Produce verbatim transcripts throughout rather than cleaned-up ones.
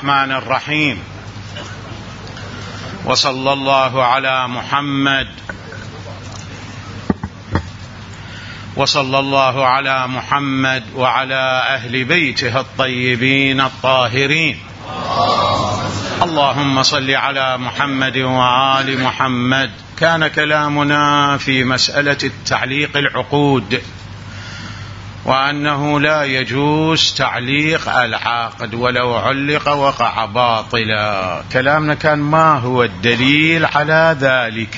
الرحمن الرحيم. وصلى الله على محمد وصلى الله على محمد وعلى أهل بيته الطيبين الطاهرين. اللهم صل على محمد وآل محمد. كان كلامنا في مسألة التعليق العقود، وأنه لا يجوز تعليق العقد ولو علق وقع باطلا. كلامنا كان ما هو الدليل على ذلك.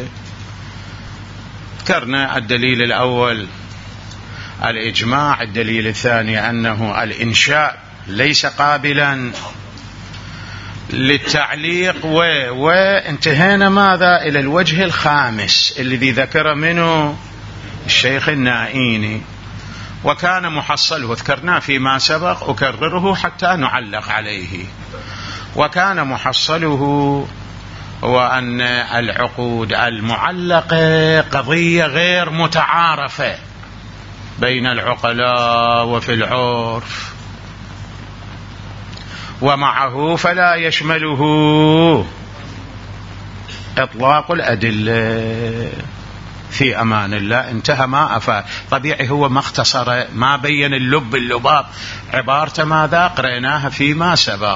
ذكرنا الدليل الأول الإجماع، الدليل الثاني أنه الإنشاء ليس قابلا للتعليق، و... وانتهينا ماذا إلى الوجه الخامس الذي ذكر منه الشيخ النائيني، وكان محصله ذكرناه فيما سبق، أكرره حتى نعلق عليه. وكان محصله هو أن العقود المعلقة قضية غير متعارفة بين العقلاء وفي العرف، ومعه فلا يشمله إطلاق الأدلة. في أمان الله. انتهى ما أفاد. طبيعي هو ما اختصر، ما بين اللب اللباب، عبارته ماذا قرأناها فيما سبق.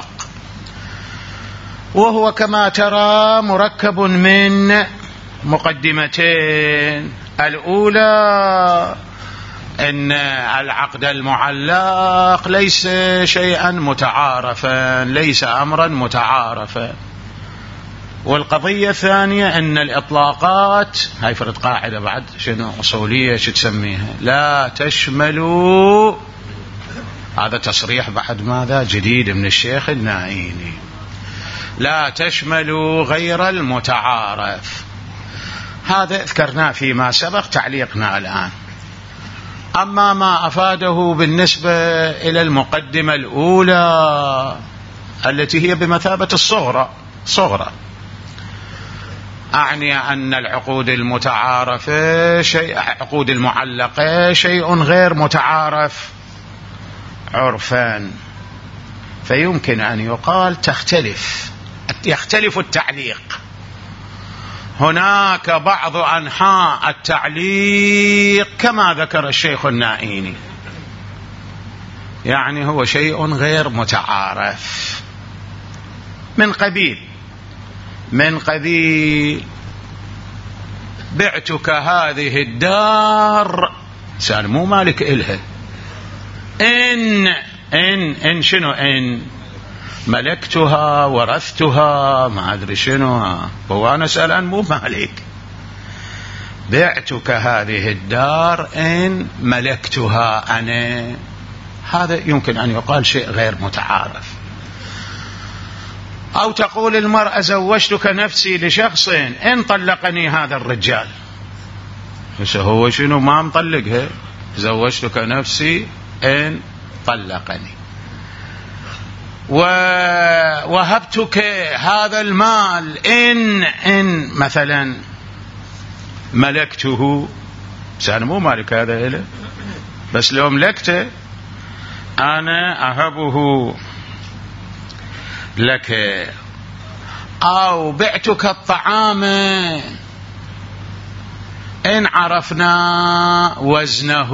وهو كما ترى مركب من مقدمتين. الأولى أن العقد المعلق ليس شيئا متعارفا، ليس أمرا متعارفا. والقضية الثانية أن الإطلاقات، هاي فرد قاعدة بعد شنو أصولية شو تسميها، لا تشملوا، هذا تصريح بعد ماذا جديد من الشيخ النائيني، لا تشملوا غير المتعارف. هذا ذكرناه فيما سبق، تعليقنا الآن. أما ما أفاده بالنسبة إلى المقدمة الأولى التي هي بمثابة الصغرى صغرى، أعني أن العقود المتعارفة شيء، عقود المعلقة شيء غير متعارف عرفان، فيمكن أن يقال تختلف، يختلف التعليق. هناك بعض أنحاء التعليق كما ذكر الشيخ النائيني، يعني هو شيء غير متعارف من قبيل من قبيل بعتك هذه الدار، سأل مو مالك إلها، إن إن إن شنو إن ملكتها ورثتها ما أدري شنو، هو أنا سأل مو مالك. بعتك هذه الدار إن ملكتها أنا، هذا يمكن أن يقال شيء غير متعارف. أو تقول المرأة زوجتك نفسي لشخص إن طلقني هذا الرجال، بس هو شنو ما مطلقها، زوجتك نفسي إن طلقني. ووهبتك هذا المال إن إن مثلا ملكته، بس أنا مو مالك هذا إله، بس لو ملكته أنا أهبه لك. أو بعتك الطعام إن عرفنا وزنه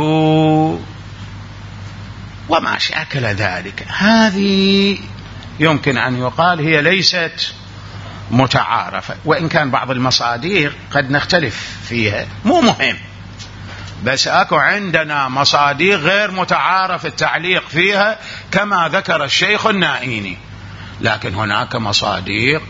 وما شاكل ذلك. هذه يمكن أن يقال هي ليست متعارفة، وإن كان بعض المصادر قد نختلف فيها، مو مهم، بس أكو عندنا مصادر غير متعارف التعليق فيها كما ذكر الشيخ النائيني. لكن هناك مصادر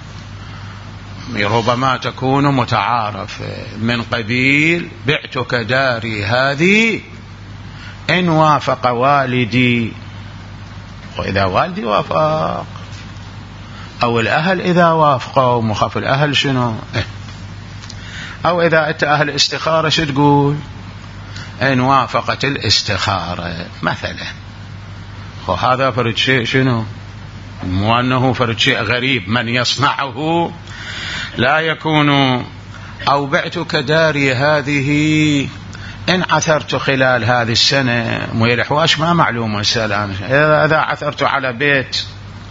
ربما تكون متعارفة من قبيل بعتك داري هذه إن وافق والدي، وإذا والدي وافق، أو الأهل إذا وافقوا، مخاف الأهل شنو، أو إذا أنت أهل استخارة شو تقول، إن وافقت الاستخارة مثلا. وهذا فرد شيء شنو، مو أنه فرد شيء غريب، من يصنعه لا يكون. أو بعتك داري هذه إن عثرت خلال هذه السنة، مو الأحواش ما معلومة السلام، إذا عثرت على بيت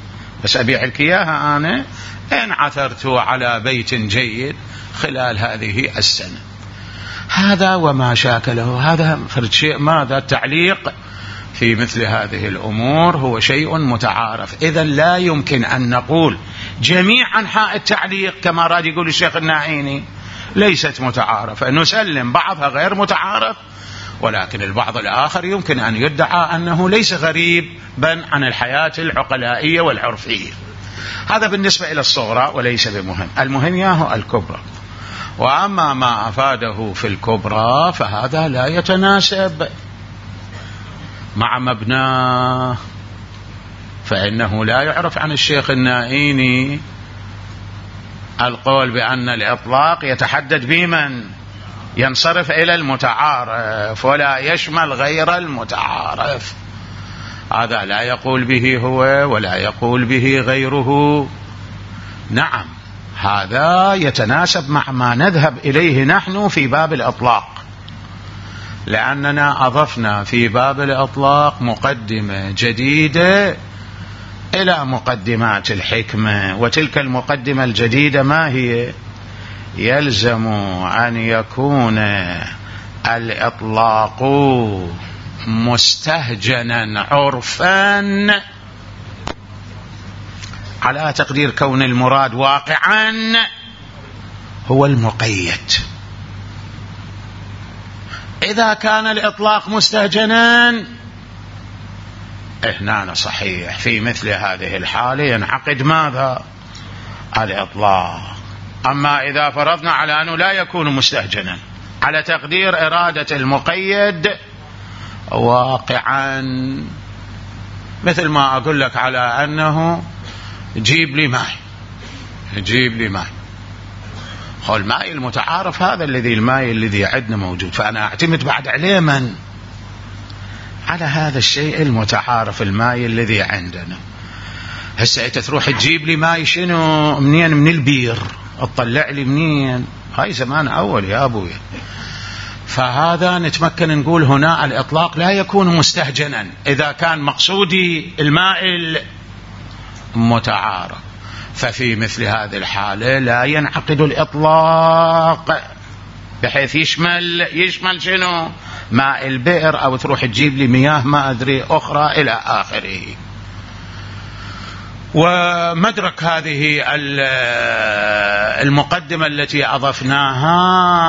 بس أبيع لك إياها أنا إن عثرت على بيت جيد خلال هذه السنة. هذا وما شاكله، هذا فرد شيء. ماذا التعليق في مثل هذه الأمور هو شيء متعارف. إذا لا يمكن أن نقول جميع أنحاء التعليق كما راد يقول الشيخ الناعيني ليست متعارفة، نسلم بعضها غير متعارف، ولكن البعض الآخر يمكن أن يدعى أنه ليس غريبا عن الحياة العقلائية والعرفية. هذا بالنسبة إلى الصغرى وليس بمهم. المهم ياهو الكبرى. وأما ما أفاده في الكبرى فهذا لا يتناسب مع مبناه، فإنه لا يعرف عن الشيخ النائيني القول بأن الإطلاق يتحدد بمن ينصرف إلى المتعارف ولا يشمل غير المتعارف. هذا لا يقول به هو ولا يقول به غيره. نعم هذا يتناسب مع ما نذهب إليه نحن في باب الإطلاق، لأننا أضفنا في باب الإطلاق مقدمة جديدة إلى مقدمات الحكمة. وتلك المقدمة الجديدة ما هي؟ يلزم أن يكون الإطلاق مستهجنا عرفا على تقدير كون المراد واقعا هو المقيد. إذا كان الإطلاق مستهجنا هنا صحيح، في مثل هذه الحالة ينعقد ماذا؟ الإطلاق. أما إذا فرضنا على أنه لا يكون مستهجنا على تقدير إرادة المقيد واقعا، مثل ما أقول لك على أنه جيب لي ماء، جيب لي ماء، هو الماء المتعارف هذا الذي الماء الذي عندنا موجود، فأنا أعتمد بعد عليه من؟ على هذا الشيء المتعارف الماء الذي عندنا. هسه أنت تروح تجيب لي ماء شنو منين؟ من البير، اطلع لي منين؟ هاي زمان أول يا أبوي. فهذا نتمكن نقول هنا الإطلاق لا يكون مستهجنا إذا كان مقصودي الماء المتعارف. ففي مثل هذه الحالة لا ينعقد الإطلاق بحيث يشمل يشمل شنو؟ ماء البئر، أو تروح تجيب لي مياه ما أدري أخرى إلى آخره. ومدرك هذه المقدمة التي أضفناها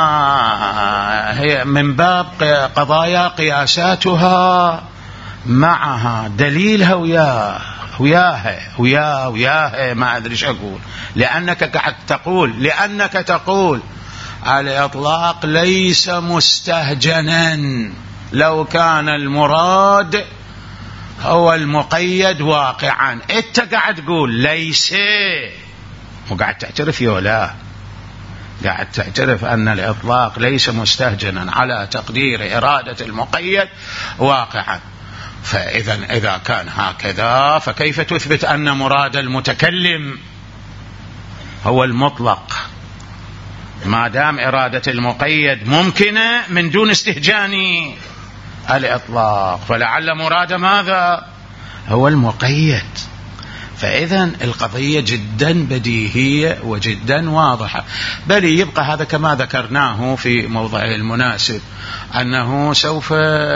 هي من باب قضايا قياساتها معها دليلها وياه وياها وياه وياها ما أدري ايش أقول، لأنك قاعد تقول لأنك تقول الإطلاق ليس مستهجنا لو كان المراد هو المقيد واقعا. انت قاعد تقول ليس، وقاعد تعترف يولا قاعد تعترف أن الإطلاق ليس مستهجنا على تقدير إرادة المقيد واقعا. فإذا إذا كان هكذا فكيف تثبت أن مراد المتكلم هو المطلق ما دام إرادة المقيد ممكنة من دون استهجان الإطلاق؟ فلعل مراد ماذا؟ هو المقيد. فإذا القضية جدا بديهية وجدا واضحة، بل يبقى هذا كما ذكرناه في موضعه المناسب أنه سوف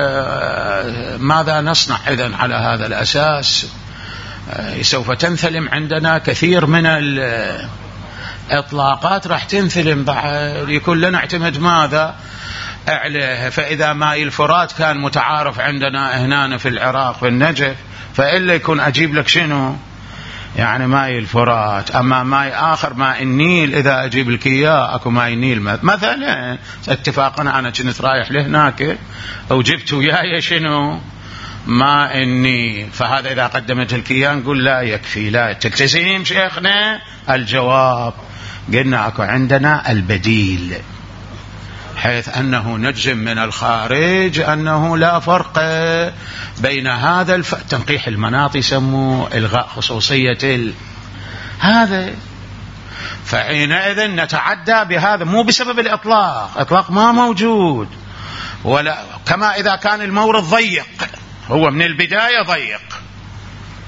ماذا نصنع إذن على هذا الأساس؟ سوف تنثلم عندنا كثير من الإطلاقات، راح تنثلم بعد يكون لنا اعتمد ماذا عليه. فإذا ماء الفرات كان متعارف عندنا هنا في العراق في النجف، فإلا يكون أجيب لك شنو يعني ماء الفرات. أما ماء آخر ماء النيل إذا أجيب لك إياه أكو ماء النيل مثلا اتفاقنا أنا كنت رايح لهناك أو جبت وياي شنو ماء النيل، فهذا إذا قدمت لك إياه نقول لا يكفي لا تلتزم شيخنا. الجواب قلنا أكو عندنا البديل، حيث أنه نجزم من الخارج أنه لا فرق بين هذا الف... تنقيح المناط يسموه إلغاء خصوصية ال... هذا. فحينئذ نتعدى بهذا مو بسبب الإطلاق، إطلاق ما موجود، ولا كما إذا كان المورد ضيق، هو من البداية ضيق،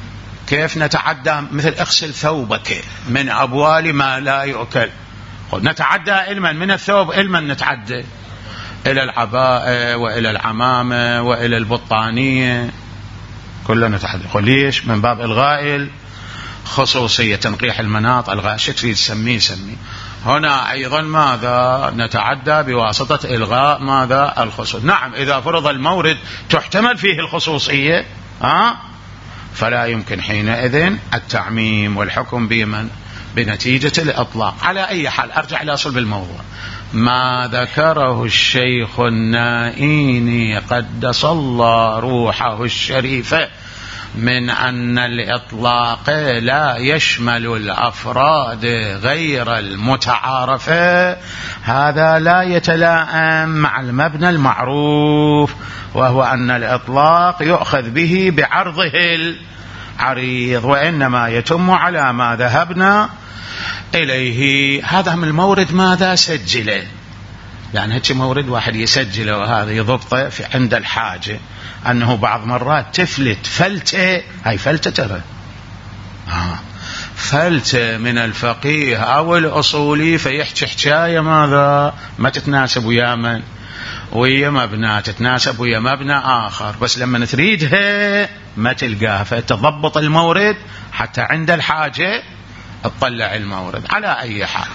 كيف نتعدى؟ مثل اغسل ثوبك من أبوال ما لا يؤكل. نتعدى علما من الثوب، علما نتعدى إلى العباءة وإلى العمامة وإلى البطانية، كلنا نتعدى. ليش؟ من باب إلغاء الخصوصية، تنقيح المناط، إلغاء شو تريد تسميه سميه. هنا أيضا ماذا؟ نتعدى بواسطة إلغاء ماذا؟ الخصوص. نعم إذا فرض المورد تحتمل فيه الخصوصية ها؟ فلا يمكن حينئذ التعميم والحكم بمن؟ بنتيجة الإطلاق. على أي حال أرجع إلى صلب الموضوع. ما ذكره الشيخ النائيني قدس الله روحه الشريفة من أن الإطلاق لا يشمل الأفراد غير المتعارفة، هذا لا يتلائم مع المبنى المعروف، وهو أن الإطلاق يؤخذ به بعرضه العريض، وإنما يتم على ما ذهبنا إليه. هذا من المورد ماذا سجله، يعني هيك مورد واحد يسجله وهذا يضبطه في عند الحاجة، أنه بعض مرات تفلت فلتة، هاي فلتة ترى آه. فلتة من الفقيه أو الأصولي فيحكي حكاية ماذا ما تتناسب ويا من؟ ويا مبنى، تتناسب ويا مبنى آخر، بس لما تريدها ما تلقاها، فتضبط المورد حتى عند الحاجة تطلع المورد. على أي حال،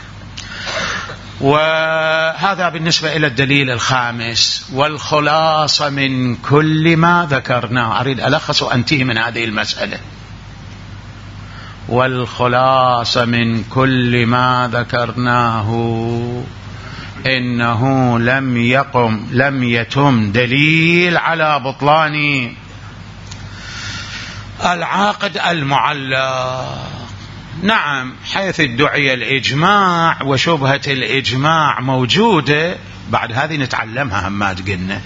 وهذا بالنسبة إلى الدليل الخامس. والخلاصة من كل ما ذكرناه، أريد ألخص وأنتهي من هذه المسألة. والخلاصة من كل ما ذكرناه إنه لم يقم لم يتم دليل على بطلان العقد المعلق. نعم، حيث ادعي الإجماع وشبهة الإجماع موجودة، بعد هذه نتعلمها همات، قلنا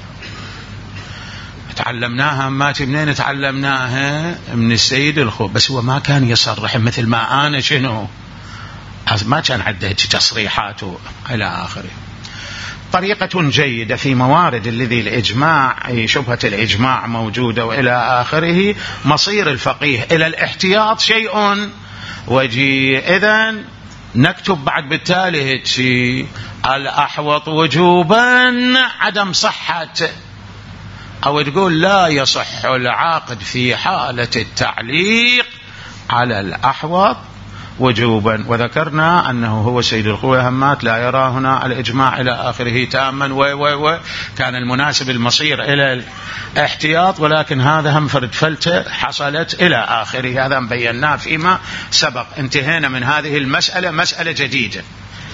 تعلمناها همات منين؟ تعلمناها من السيد الخوب، بس هو ما كان يصرح مثل ما أنا شنو، ما كان عنده تصريحات إلى آخره. طريقة جيدة في موارد الذي الإجماع شبهة الإجماع موجودة وإلى آخره، مصير الفقيه إلى الاحتياط شيء وجيه. إذن نكتب بعد بالتالي هيك: الأحوط وجوبا عدم صحة، أو تقول لا يصح العقد في حالة التعليق على الأحوط وجوبا. وذكرنا أنه هو سيد الخوي همات لا يرى هنا الإجماع إلى آخره تاما، و و و كان المناسب المصير إلى الاحتياط، ولكن هذا هم فرد فلتة حصلت إلى آخره. هذا بيناه فيما سبق. انتهينا من هذه المسألة، مسألة جديدة.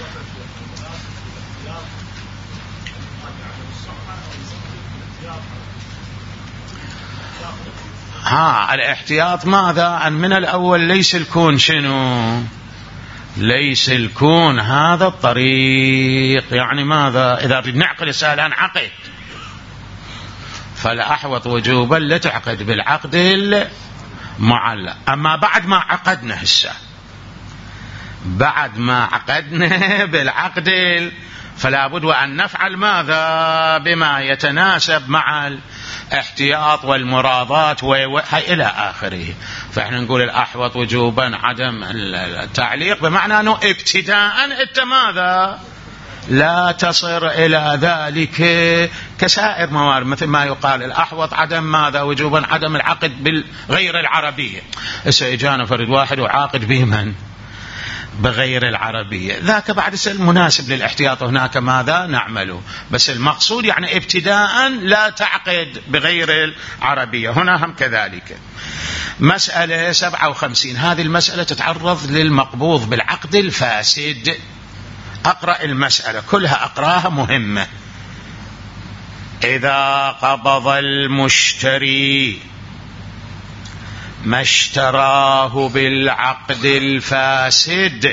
ها الاحتياط ماذا؟ أن من الأول ليس الكون شنو؟ ليس الكون هذا الطريق، يعني ماذا؟ إذا نعقد السائل عن عقد، فالأحوط وجوبا لتعقد بالعقد المعلق. أما بعد ما عقدنا هسه، بعد ما عقدنا بالعقد، فلا بد وأن نفعل ماذا؟ بما يتناسب مع الاحتياط والمراضات وهي إلى آخره. فإحنا نقول الأحوط وجوبا عدم التعليق، بمعنى أنه ابتداء أنت ماذا؟ لا تصر إلى ذلك كسائر موارد، مثل ما يقال الأحوط عدم ماذا؟ وجوبا عدم العقد بالغير العربية. سيجانا فرد واحد وعاقد بمن؟ بغير العربية، ذاك بعد المناسب للاحتياط، هناك ماذا نعمله. بس المقصود يعني ابتداء لا تعقد بغير العربية. هنا هم كذلك. مسألة سبعة وخمسين، هذه المسألة تتعرض للمقبوض بالعقد الفاسد. أقرأ المسألة كلها، أقراها مهمة. إذا قبض المشتري ما اشتراه بالعقد الفاسد.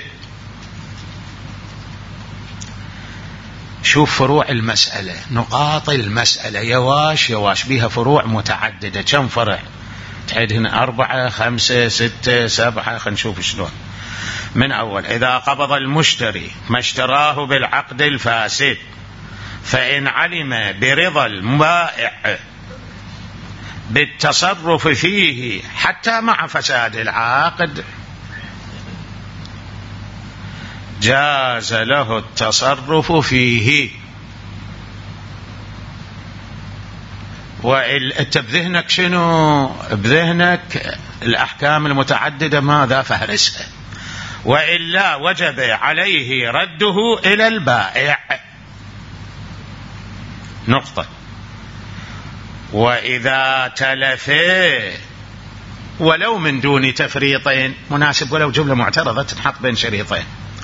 شوف فروع المسألة، نقاط المسألة يواش يواش بها فروع متعددة. كم فرع؟ تعد هنا أربعة خمسة ستة سبعة، خلينا نشوف شلون. من أول: إذا قبض المشتري ما اشتراه بالعقد الفاسد، فإن علم برضا البائع بالتصرف فيه حتى مع فساد العقد جاز له التصرف فيه. وانت بذهنك شنو؟ بذهنك الأحكام المتعددة ماذا فهرسها، وإلا وجب عليه رده إلى البائع. نقطة. وإذا تلف ولو من دون تفريطين، مناسب ولو جملة معترضة تنحط بين شريطين،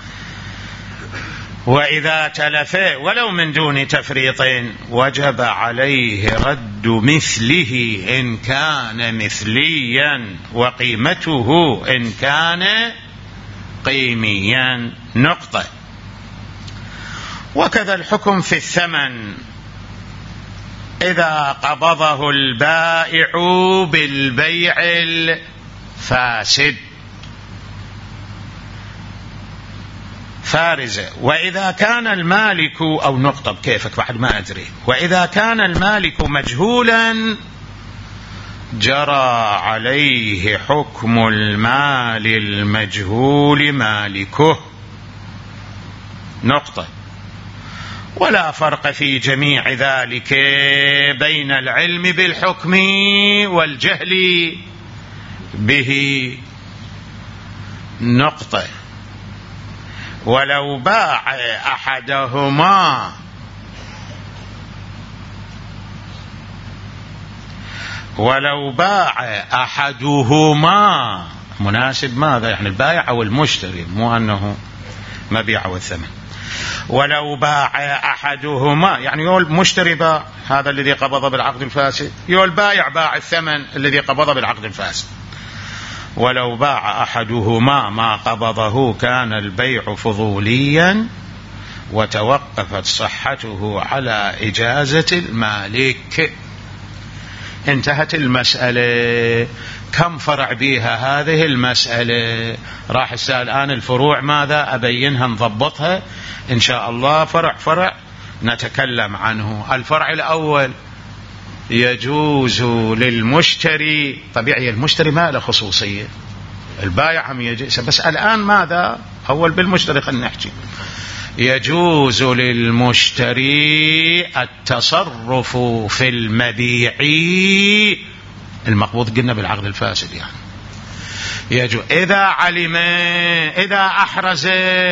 وإذا تلف ولو من دون تفريطين وجب عليه رد مثله إن كان مثليا وقيمته إن كان قيميا. نقطة. وكذا الحكم في الثمن إذا قبضه البائع بالبيع الفاسد فارزة. وإذا كان المالك أو نقطة بكيفك بعد ما أدري. وإذا كان المالك مجهولا جرى عليه حكم المال المجهول مالكه. نقطة. ولا فرق في جميع ذلك بين العلم بالحكم والجهل به. نقطة. ولو باع أحدهما ولو باع أحدهما مناسب ماذا؟ يعني البائع أو المشتري، مو أنه مبيع والثمن. ولو باع أحدهما يعني يقول المشتري باع هذا الذي قبض بالعقد الفاسد، يقول البائع باع الثمن الذي قبض بالعقد الفاسد. ولو باع أحدهما ما قبضه كان البيع فضوليا وتوقفت صحته على إجازة المالك. انتهت المسألة. كم فرع بيها هذه المسألة؟ راح السؤال الآن الفروع ماذا أبينها نضبطها إن شاء الله فرع فرع نتكلم عنه. الفرع الأول يجوز للمشتري، طبيعي المشتري ما له خصوصية، البائع هم يجوز، بس الآن ماذا أول بالمشتري خلينا نحكي. يجوز للمشتري التصرف في المبيع المقبوض قلنا بالعقد الفاسد، يعني يجوز إذا علم إذا أحرز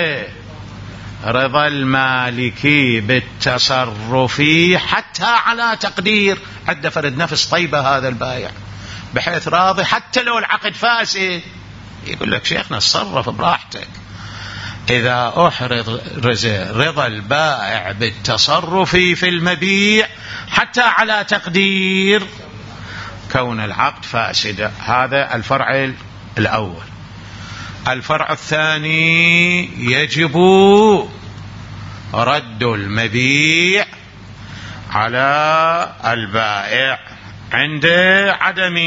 رضا المالكي بالتصرف حتى على تقدير عد فرد نفس طيبة هذا البائع بحيث راضي حتى لو العقد فاسد، يقول لك شيخنا اتصرف براحتك. إذا أحرز رضا البائع بالتصرف في المبيع حتى على تقدير كون العقد فاسد. هذا الفرع الأول. الفرع الثاني يجب رد المبيع على البائع عند عدم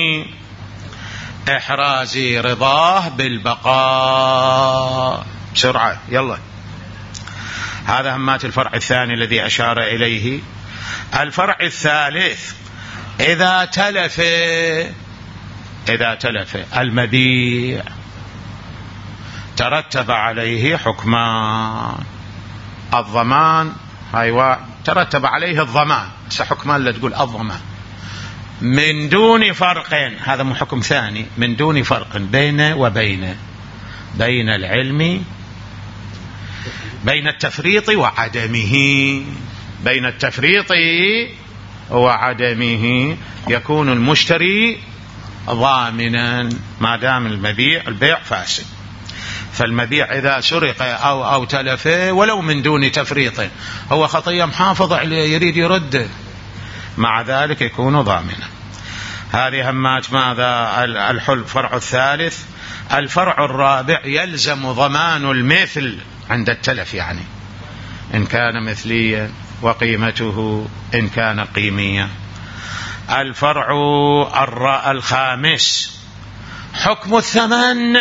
إحراز رضاه بالبقاء. بسرعة يلا. هذا همات الفرع الثاني الذي أشار إليه. الفرع الثالث إذا تلف إذا تلف المبيع ترتب عليه حكمان. الضمان أيوة ترتب عليه الضمان، حكمان لا تقول الضمان من دون فرق، هذا مو حكم ثاني، من دون فرق بين وبين بين العلم بين التفريط وعدمه. بين التفريط وعدمه يكون المشتري ضامنا ما دام المبيع البيع فاسد. فالمبيع إذا سرق أو أو تلف ولو من دون تفريط هو خطية محافظ عليه يريد يرد، مع ذلك يكون ضامنا. هذه همات ماذا الحل فرع الثالث. الفرع الرابع يلزم ضمان المثل عند التلف، يعني إن كان مثليا وقيمته إن كان قيميا. الفرع الخامس حكم الثمن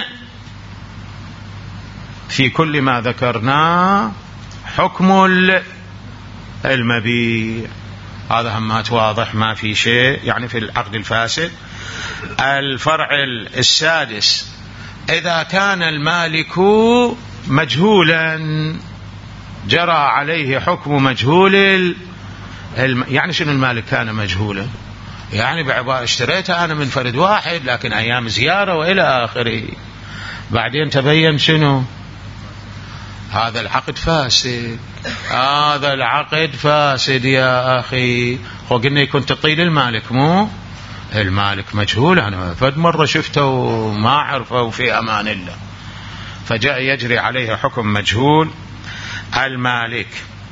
في كل ما ذكرناه حكم المبيع. هذا همات واضح ما في شيء يعني في العقد الفاسد. الفرع السادس: إذا كان المالك مجهولا جرى عليه حكم مجهول الم... يعني شنو المالك كان مجهولا؟ يعني بعبارة اشتريتها أنا من فرد واحد لكن أيام زيارة وإلى آخره، بعدين تبين شنو؟ هذا العقد فاسد، هذا العقد فاسد يا أخي. وقلنا كنت تطيل المالك، مو المالك مجهول، أنا فد مرة شفته وما عرفه وفي أمان الله، فجاء يجري عليه حكم مجهول المالك.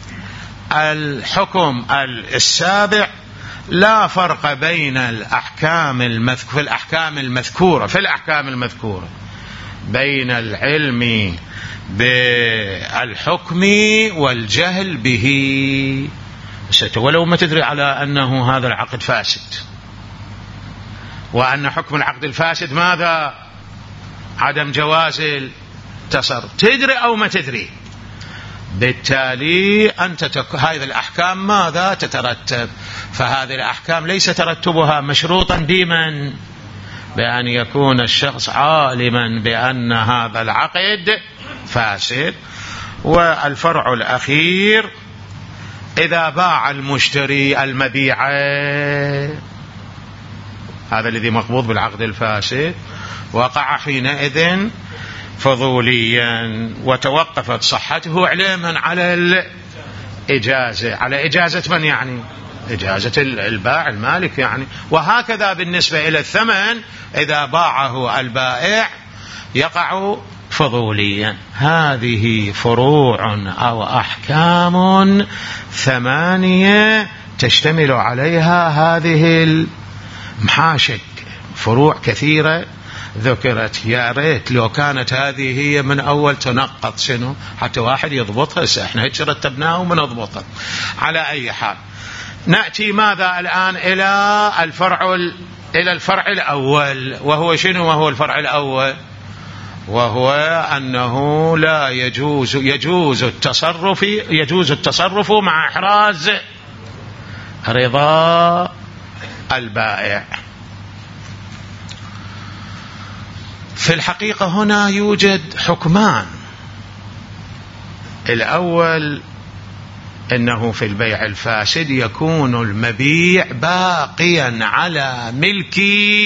الحكم السابع: لا فرق بين الأحكام المذكورة في الأحكام المذكورة في الأحكام المذكورة بين العلم بالحكم والجهل به. ولو ما تدري على أنه هذا العقد فاسد وأن حكم العقد الفاسد ماذا؟ عدم جواز التصرف، تدري أو ما تدري، بالتالي أنت تك... هذه الأحكام ماذا تترتب؟ فهذه الأحكام ليس ترتبها مشروطا بمن؟ بأن يكون الشخص عالما بأن هذا العقد فاسد. والفرع الأخير: إذا باع المشتري المبيع، هذا الذي مقبوض بالعقد الفاسد، وقع حينئذ فضوليا وتوقفت صحته علما على الإجازة. على إجازة من يعني؟ إجازة البائع المالك يعني. وهكذا بالنسبة إلى الثمن، إذا باعه البائع يقع فضوليا. هذه فروع أو أحكام ثمانية تشتمل عليها هذه المحاشك، فروع كثيرة ذكرت. يا ريت لو كانت هذه هي من أول تنقط شنو حتى واحد يضبطها، احنا هيك رتبناها ومنضبطها. على أي حال، نأتي ماذا الآن إلى الفرع إلى الفرع الأول، وهو شنو؟ وهو الفرع الأول وهو أنه لا يجوز يجوز التصرف يجوز التصرف مع إحراز رضا البائع. في الحقيقة هنا يوجد حكمان. الأول إنه في البيع الفاسد يكون المبيع باقيا على ملك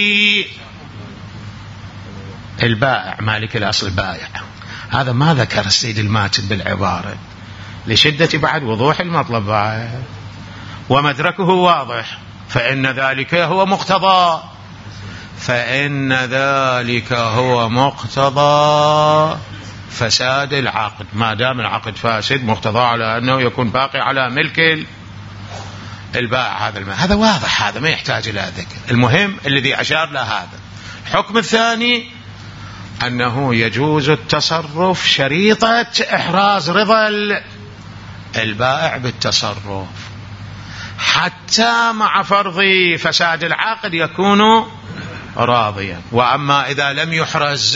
البائع مالك الأصل البائع. هذا ما ذكر السيد الماتب بالعبارة لشدة بعد وضوح المطلب بعد، ومدركه واضح، فإن ذلك هو مقتضى فإن ذلك هو مقتضى فساد العقد. ما دام العقد فاسد مقتضى على أنه يكون باقي على ملك البائع هذا المال. هذا واضح، هذا ما يحتاج إلى ذكر. المهم الذي أشار له هذا. الحكم الثاني أنه يجوز التصرف شريطة إحراز رضا البائع بالتصرف، حتى مع فرض فساد العقد يكون راضيا. وأما إذا لم يحرز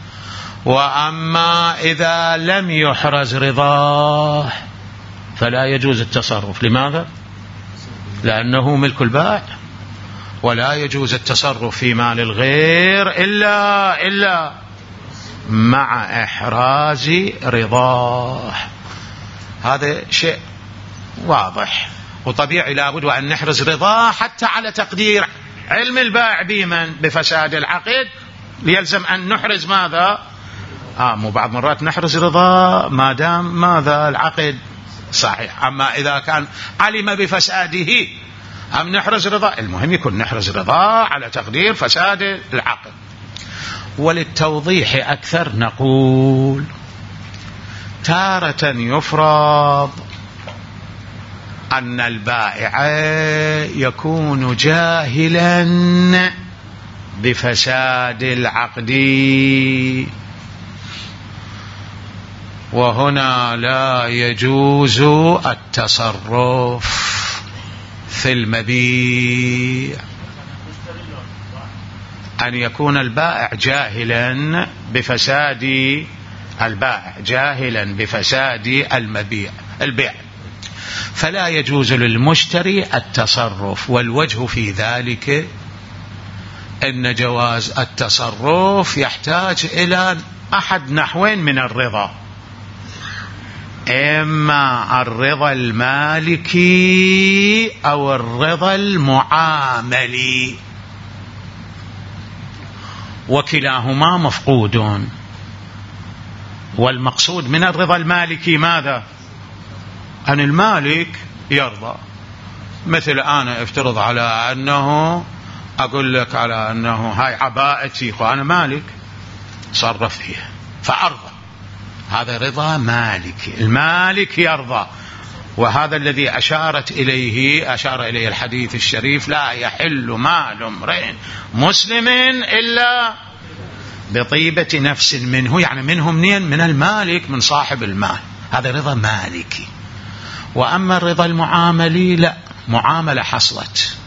وأما إذا لم يحرز رضاه فلا يجوز التصرف. لماذا؟ لأنه ملك البائع، ولا يجوز التصرف في مال الغير إلا إلا مع إحراز رضاه. هذا شيء واضح وطبيعي، لابد وأن نحرز رضاه حتى على تقدير علم البائع بمن بفساد العقد. يلزم أن نحرز ماذا؟ آه مو بعض مرات نحرز رضا ما دام ماذا العقد صحيح. أما إذا كان علم بفساده أم نحرز رضا، المهم يكون نحرز رضا على تقدير فساد العقد. وللتوضيح أكثر نقول تارة يفرض أن البائع يكون جاهلا بفساد العقد، وهنا لا يجوز التصرف في المبيع. أن يكون البائع جاهلا بفساد البائع جاهلا بفساد المبيع البيع. فلا يجوز للمشتري التصرف. والوجه في ذلك أن جواز التصرف يحتاج إلى أحد نحوين من الرضا: إما الرضا المالكي أو الرضا المعاملي، وكلاهما مفقود. والمقصود من الرضا المالكي ماذا؟ أن المالك يرضى. مثل أنا افترض على أنه أقول لك على أنه هاي عباءتي وأنا مالك، صرف فيها فأرضى، هذا رضا مالكي، المالك يرضى. وهذا الذي أشارت إليه أشار إليه الحديث الشريف: لا يحل مال امرئ مسلم إلا بطيبة نفس منه، يعني منه منين؟ من المالك، من صاحب المال. هذا رضا مالكي. وأما الرضا المعاملي لا، معاملة حصلت،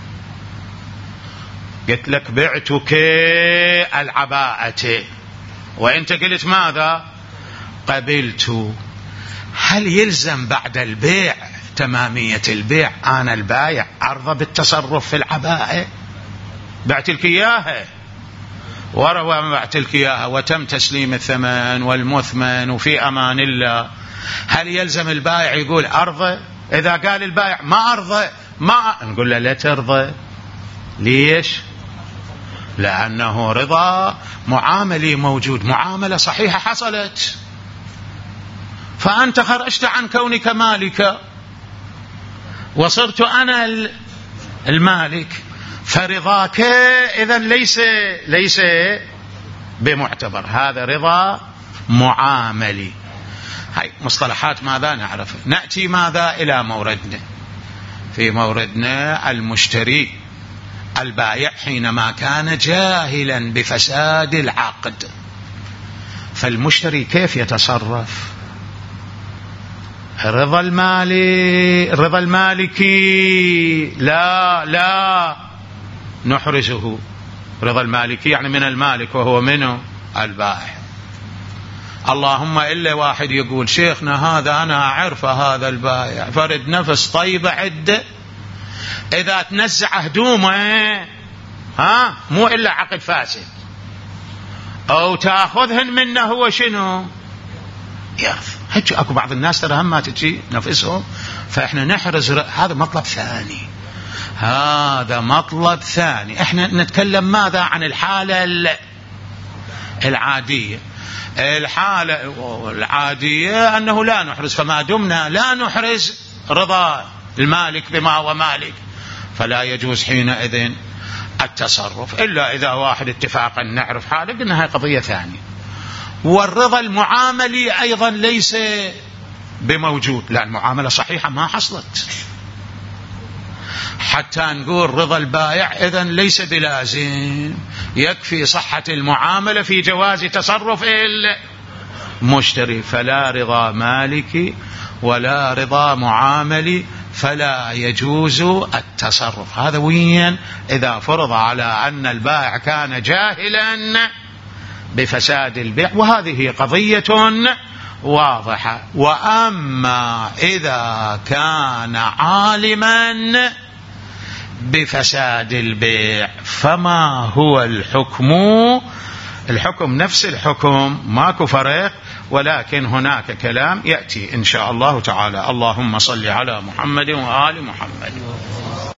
قلت لك بعتك العباءة وأنت قلت ماذا؟ قبلت. هل يلزم بعد البيع تمامية البيع أنا البايع أرضى بالتصرف في العباءة؟ بعتلك إياها وروى ما بعتلك إياها وتم تسليم الثمن والمثمن وفي أمان الله، هل يلزم البائع يقول أرضى؟ إذا قال البائع ما أرضى، ما نقول له لا ترضى. ليش؟ لأنه رضا معاملي موجود، معاملة صحيحة حصلت، فأنت خرجت عن كونك مالك وصرت أنا المالك، فرضاك إذن ليس ليس بمعتبر، هذا رضا معاملي. هاي مصطلحات ماذا نعرف. نأتي ماذا إلى موردنا. في موردنا المشتري البائع حينما كان جاهلا بفساد العقد، فالمشتري كيف يتصرف؟ رضا المالي رضا المالكي لا لا نحرزه. رضا المالكي يعني من المالك وهو منه البائع. اللهم إلا واحد يقول شيخنا هذا أنا أعرفه هذا البائع فرد نفس طيبة عدة، إذا تنزع هدومه ها مو إلا عقد فاسد، أو تأخذهن منه هو شنو يرضى. هيك أكو بعض الناس ترى هم ما تجي نفسهم، فإحنا نحرز. هذا مطلب ثاني، هذا مطلب ثاني. إحنا نتكلم ماذا عن الحالة العادية. الحالة العادية أنه لا نحرز، فما دمنا لا نحرز رضا المالك بما هو مالك فلا يجوز حينئذ التصرف، إلا إذا واحد اتفاقا نعرف حاله قلنا هاي قضية ثانية. والرضا المعاملي أيضا ليس بموجود، لا المعاملة صحيحة ما حصلت حتى نقول رضا البائع، إذن ليس بلازم، يكفي صحة المعاملة في جواز تصرف المشتري. فلا رضا مالكي ولا رضا معاملي، فلا يجوز التصرف. هذا وين؟ إذا فرض على أن البائع كان جاهلا بفساد البيع، وهذه قضية واضحة. وأما إذا كان عالما بفساد البيع فما هو الحكم؟ الحكم نفس الحكم، ماكو فرق، ولكن هناك كلام يأتي إن شاء الله تعالى. اللهم صل على محمد وآل محمد.